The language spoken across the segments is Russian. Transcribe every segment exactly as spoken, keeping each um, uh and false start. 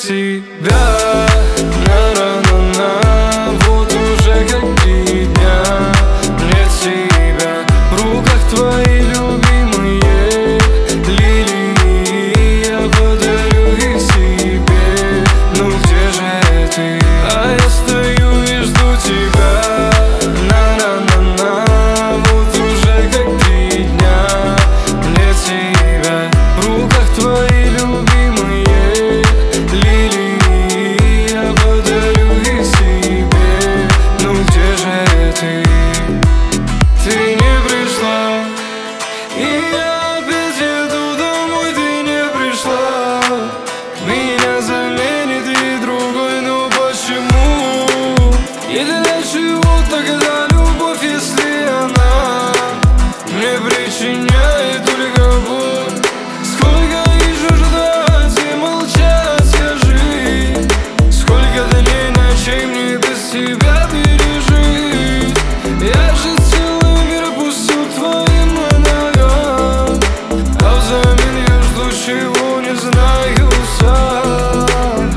тебя. На-на-на-на, вот уже как три дня нет тебя. В руках твои любимые лилии, я подарю их себе. Ну где же ты? А я стою и жду тебя. На-на-на-на, вот уже как три дня нет тебя. В руках твои любимые лилии, я подарю их себе. Ну где же ты? Ты не пришла, и я опять еду домой. Ты не пришла, меня заменит и другой. Ну почему? И для чего тогда любовь, если она мне причиняет только боль? Сколько еще ждать и молчать, скажи? Сколько дней, ночей мне без тебя пережить? Я же целый мир пустил к твоим ногам, а взамен я жду, чего не знаю сам.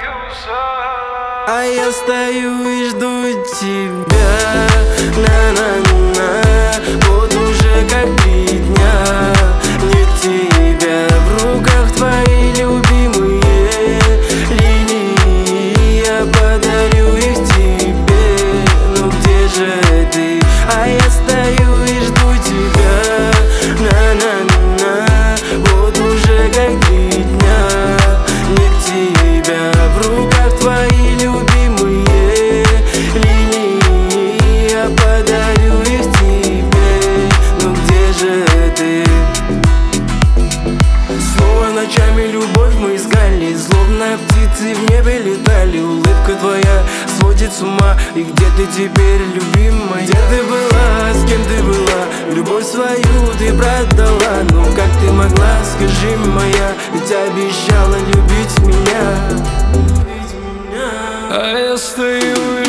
А я стою и жду тебя. На-на-на, вот уже как три дня нет тебя. В руках твои любимые лилии, я подарю их тебе. Ну где же ты? А я стою и жду тебя. На-на-на, вот уже как три дня нет тебя. В руках твои любимые линии, я подарю их тебе. Ну где же ты? Снова ночами любовь мы искали, словно птицы в небе летали. Улыбка твоя сводит с ума. И где ты теперь, любимая? Где ты была, с кем ты была? Любовь свою ты продала. Ну как ты могла, скажи, моя? Ведь обещала любить меня. А я стою и